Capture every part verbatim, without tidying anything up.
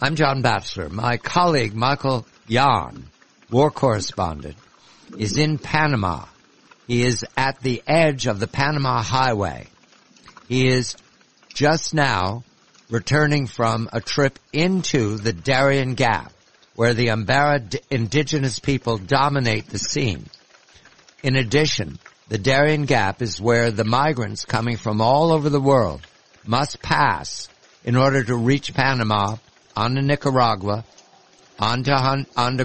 I'm John Batchelor. My colleague, Michael Yon, war correspondent, is in Panama. He is at the edge of the Panama Highway. He is just now returning from a trip into the Darien Gap, where the Embera d- indigenous people dominate the scene. In addition, the Darien Gap is where the migrants coming from all over the world must pass in order to reach Panama, onto Nicaragua, onto, onto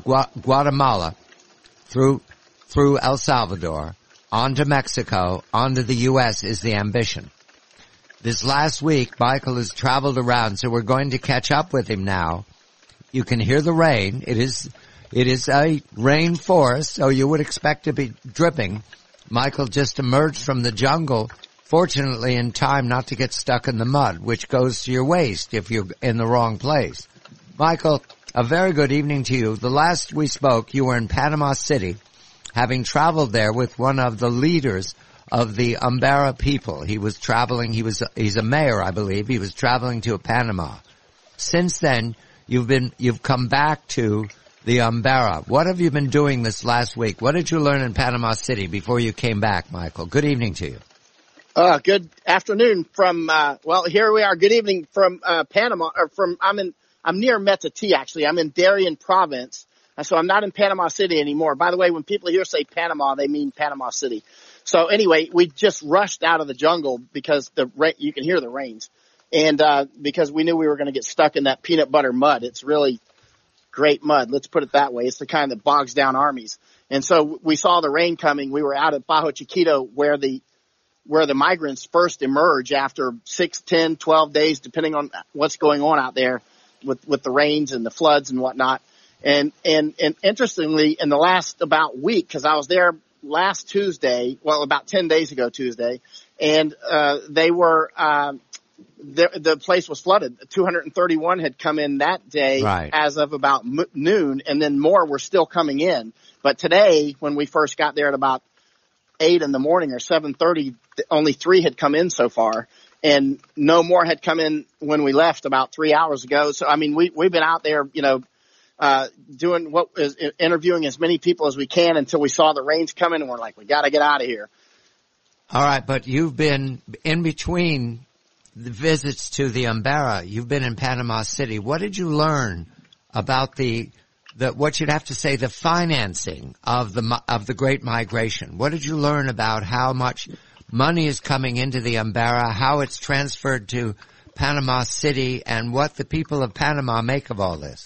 Guatemala, through through El Salvador, onto Mexico, onto the U S is the ambition. This last week, Michael has traveled around, so we're going to catch up with him now. You can hear the rain. It is it is a rain forest, so you would expect to be dripping. Michael just emerged from the jungle, fortunately in time not to get stuck in the mud, which goes to your waist if you're in the wrong place. Michael, a very good evening to you. The last we spoke, you were in Panama City, having traveled there with one of the leaders of the Embera people. He was traveling, he was, he's a mayor, I believe. He was traveling to Panama. Since then, you've been, you've come back to the Embera. What have you been doing this last week? What did you learn in Panama City before you came back, Michael? Good evening to you. Uh, good afternoon from, uh, well, here we are. Good evening from, uh, Panama, or from, I'm in, I'm near Metatí, actually. I'm in Darien province. And so I'm not in Panama City anymore. By the way, when people here say Panama, they mean Panama City. So anyway, we just rushed out of the jungle because the ra- you can hear the rains. And, uh, because we knew we were going to get stuck in that peanut butter mud. It's really great mud. Let's put it that way. It's the kind that bogs down armies. And so we saw the rain coming. We were out at Bajo Chiquito where the, where the migrants first emerge after six, ten, twelve days, depending on what's going on out there with, with the rains and the floods and whatnot. And, and, and interestingly, in the last about week, cause I was there last Tuesday, well, about ten days ago Tuesday, and, uh, they were, um, the, the place was flooded. two hundred thirty-one had come in that day right. as of about m- noon, and then more were still coming in. But today, when we first got there at about eight in the morning or seven thirty, only three had come in so far, and no more had come in when we left about three hours ago. So, I mean, we, we've been out there, you know, uh, doing what is interviewing as many people as we can until we saw the rains coming, and we're like, we got to get out of here. All right. But you've been in between the visits to the Embera. You've been in Panama City. What did you learn about the, the, what you'd have to say, the financing of the, of the Great Migration? What did you learn about how much money is coming into the Embera, how it's transferred to Panama City, and what the people of Panama make of all this?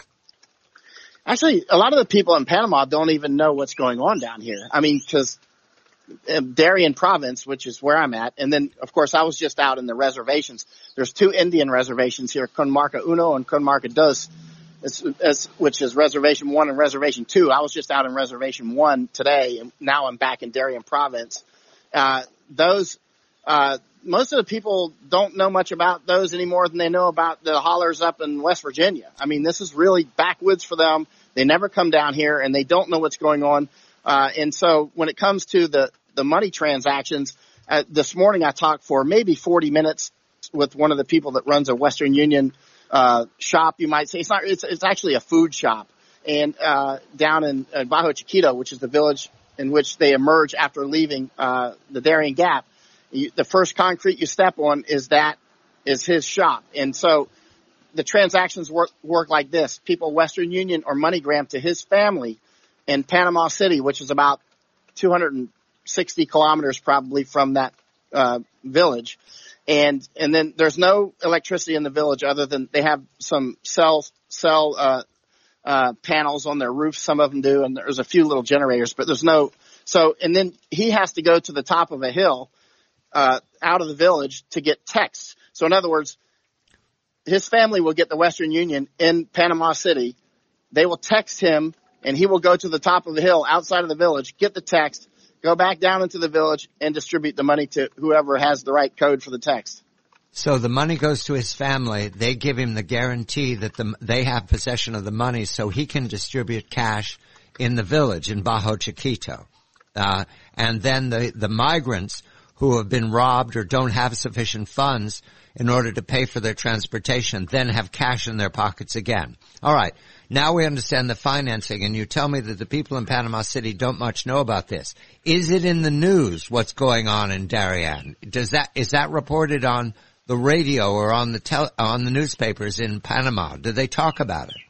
Actually, a lot of the people in Panama don't even know what's going on down here. I mean, because Darien province, which is where I'm at, and then, of course, I was just out in the reservations. There's two Indian reservations here, Conmarca Uno and Conmarca Dos, it's, it's, which is Reservation one and Reservation two. I was just out in Reservation one today, and now I'm back in Darien province. Uh, those, uh, most of the people don't know much about those any more than they know about the hollers up in West Virginia. I mean, this is really backwoods for them. They never come down here, and they don't know what's going on. Uh, and so when it comes to the, the money transactions, uh, this morning I talked for maybe forty minutes with one of the people that runs a Western Union, uh, shop, you might say. It's not, it's, it's actually a food shop. And, uh, down in uh, Bajo Chiquito, which is the village in which they emerge after leaving, uh, the Darien Gap. You, the first concrete you step on is that, is his shop. And so the transactions work, work like this. People Western Union or MoneyGram to his family in Panama City, which is about two hundred sixty kilometers probably from that, uh, village. And, and then there's no electricity in the village other than they have some cell, cell, uh, uh, panels on their roofs. Some of them do. And there's a few little generators, but there's no, so, and then he has to go to the top of a hill, uh, out of the village to get texts. So in other words, his family will get the Western Union in Panama City. They will text him and he will go to the top of the hill outside of the village, get the text, go back down into the village and distribute the money to whoever has the right code for the text. So the money goes to his family. They give him the guarantee that the, they have possession of the money so he can distribute cash in the village in Bajo Chiquito. Uh, and then the, the migrants who have been robbed or don't have sufficient funds in order to pay for their transportation then have cash in their pockets again. All right. Now we understand the financing, and you tell me that the people in Panama City don't much know about this. Is it in the news what's going on in Darien? Does that, is that reported on the radio or on the tel, on the newspapers in Panama? Do they talk about it?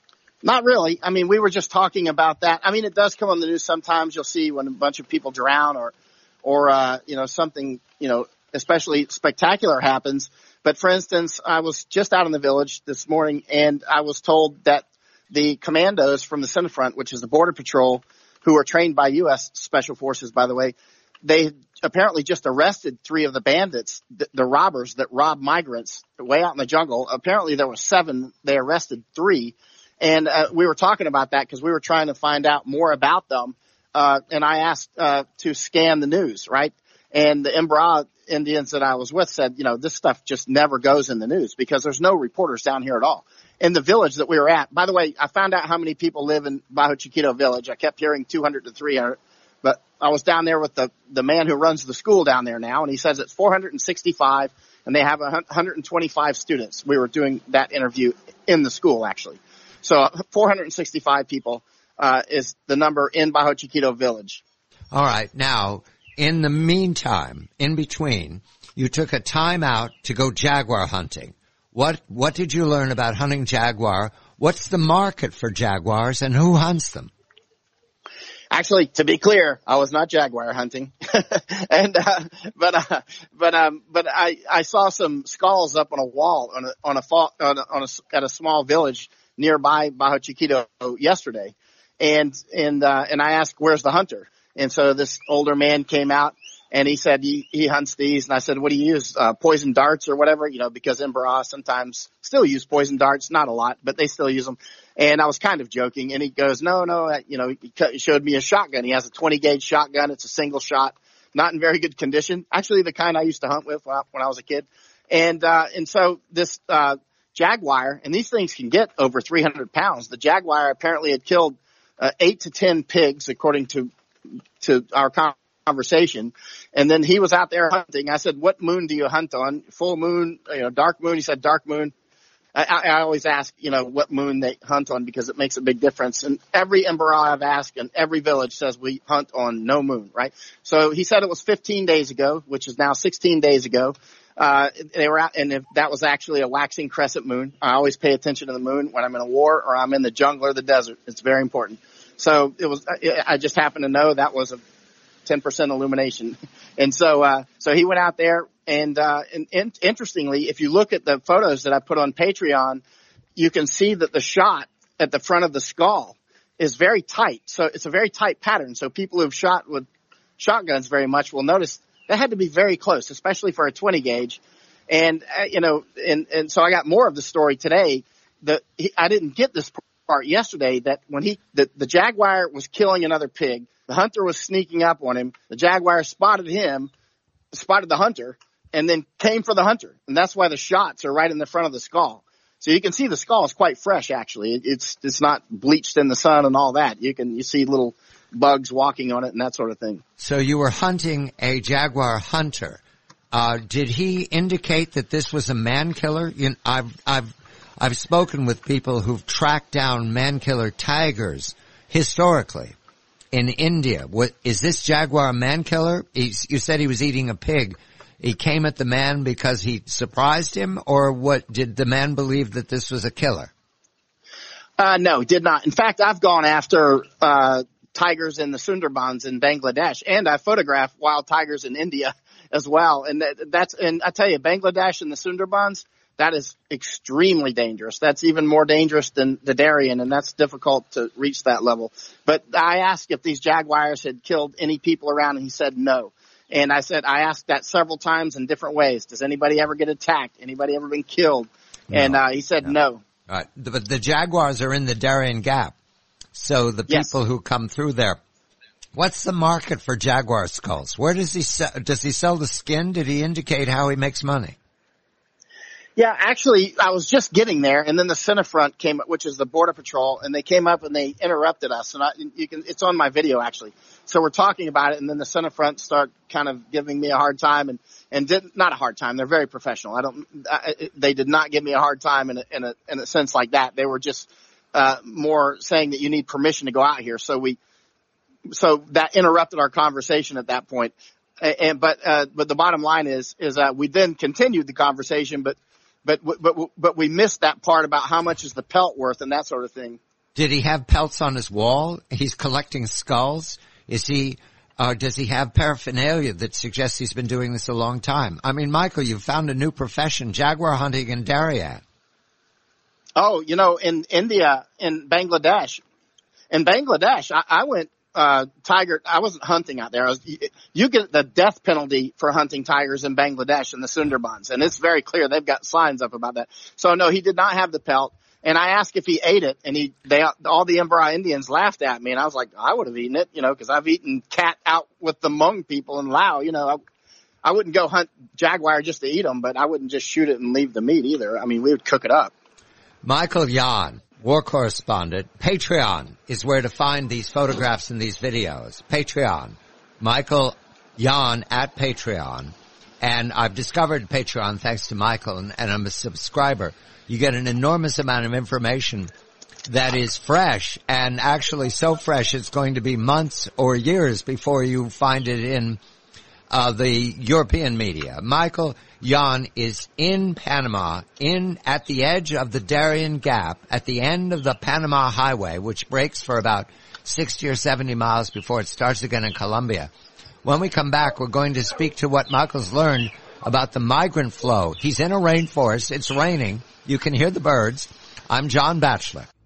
Not really. I mean, we were just talking about that. I mean, it does come on the news sometimes. You'll see when a bunch of people drown or, or, uh, you know, something, you know, especially spectacular happens. But for instance, I was just out in the village this morning and I was told that the commandos from the Centerfront, which is the Border Patrol, who are trained by U S Special Forces, by the way, they apparently just arrested three of the bandits, the, the robbers that rob migrants way out in the jungle. Apparently there were seven. They arrested three. And uh, we were talking about that because we were trying to find out more about them. Uh, and I asked uh, to scan the news, right? And the Imbra Indians that I was with said, you know, this stuff just never goes in the news because there's no reporters down here at all. In the village that we were at, by the way, I found out how many people live in Bajo Chiquito village. I kept hearing two hundred to three hundred, but I was down there with the, the man who runs the school down there now, and he says it's four hundred sixty-five, and they have one hundred twenty-five students. We were doing that interview in the school, actually. So four hundred sixty-five people uh, is the number in Bajo Chiquito village. All right. Now, in the meantime, in between, you took a time out to go jaguar hunting. What what did you learn about hunting jaguar? What's the market for jaguars, and who hunts them? Actually, to be clear, I was not jaguar hunting, and uh, but uh, but um but I I saw some skulls up on a wall on a on a, fall, on a, on a at a small village nearby Bajo Chiquito yesterday, and and uh, and I asked, where's the hunter? And so this older man came out and he said he, he hunts these. And I said, what do you use? Uh, poison darts or whatever, you know, because Imbra sometimes still use poison darts, not a lot, but they still use them. And I was kind of joking. And he goes, no, no, you know, he showed me a shotgun. He has a twenty gauge shotgun. It's a single shot, not in very good condition. Actually, the kind I used to hunt with when I was a kid. And, uh, and so this, uh, jaguar, and these things can get over three hundred pounds. The jaguar apparently had killed uh, eight to ten pigs, according to to our conversation. And then he was out there hunting. I said, what moon do you hunt on? Full moon, you know, dark moon? He said, dark moon. I, I always ask, you know, what moon they hunt on because it makes a big difference. And every Imbra I've asked and every village says we hunt on no moon, right? So he said it was fifteen days ago, which is now sixteen days ago. Uh, they were out, and if that was actually a waxing crescent moon. I always pay attention to the moon when I'm in a war or I'm in the jungle or the desert. It's very important. So it was, I just happened to know that was a ten percent illumination. And so, uh, so he went out there and, uh, and, and interestingly, if you look at the photos that I put on Patreon, you can see that the shot at the front of the skull is very tight. So it's a very tight pattern. So people who've shot with shotguns very much will notice that had to be very close, especially for a twenty gauge. And, uh, you know, and, and so I got more of the story today. The, he, I didn't get this part yesterday that when he, the, the jaguar was killing another pig, the hunter was sneaking up on him. The jaguar spotted him, spotted the hunter, and then came for the hunter. And that's why the shots are right in the front of the skull. So you can see the skull is quite fresh, actually. It, it's, it's not bleached in the sun and all that. You can, you see little bugs walking on it and that sort of thing. So you were hunting a jaguar hunter. Uh, did he indicate that this was a man killer? You know, I've, I've, I've spoken with people who've tracked down man killer tigers historically in India. What, is this jaguar a man killer? He's, you said he was eating a pig. He came at the man because he surprised him, or what? Did the man believe that this was a killer? Uh, no, did not. In fact, I've gone after, uh, tigers in the Sundarbans in Bangladesh, and I photograph wild tigers in India as well. And that, that's, and I tell you, Bangladesh and the Sundarbans, that is extremely dangerous. That's even more dangerous than the Darien, and that's difficult to reach that level. But I asked if these jaguars had killed any people around, and he said no. And I said, I asked that several times in different ways. Does anybody ever get attacked? Anybody ever been killed? No, and uh, he said no. no. All right. But the jaguars are in the Darien Gap. So the people yes. who come through there, what's the market for jaguar skulls? Where does he sell, does he sell the skin? Did he indicate how he makes money? Yeah, actually, I was just getting there, and then the Cinefront came up, which is the Border Patrol, and they came up and they interrupted us. And I, you can, it's on my video actually. So we're talking about it, and then the Cinefront start kind of giving me a hard time, and and did not a hard time. They're very professional. I don't. I, they did not give me a hard time in a, in a in a sense like that. They were just uh more saying that you need permission to go out here. So we, so that interrupted our conversation at that point. And but uh but the bottom line is is that we then continued the conversation, but. But, but, but we missed that part about how much is the pelt worth and that sort of thing. Did he have pelts on his wall? He's collecting skulls. Is he, uh, does he have paraphernalia that suggests he's been doing this a long time? I mean, Michael, you've found a new profession, jaguar hunting in Darien. Oh, you know, in India, in Bangladesh, in Bangladesh, I, I went, uh, tiger, I wasn't hunting out there. I was, you get the death penalty for hunting tigers in Bangladesh in the Sundarbans. And it's very clear. They've got signs up about that. So no, he did not have the pelt. And I asked if he ate it, and he, they, all the Embra Indians laughed at me. And I was like, I would have eaten it, you know, cause I've eaten cat out with the Hmong people in Laos. You know, I, I wouldn't go hunt jaguar just to eat them, but I wouldn't just shoot it and leave the meat either. I mean, we would cook it up. Michael Yon, war correspondent. Patreon is where to find these photographs and these videos. Patreon. Michael Yon at Patreon. And I've discovered Patreon thanks to Michael, and, and I'm a subscriber. You get an enormous amount of information that is fresh, and actually so fresh it's going to be months or years before you find it in uh the European media. Michael Yon is in Panama, in at the edge of the Darien Gap, at the end of the Panama Highway, which breaks for about sixty or seventy miles before it starts again in Colombia. When we come back, we're going to speak to what Michael's learned about the migrant flow. He's in a rainforest. It's raining. You can hear the birds. I'm John Batchelor.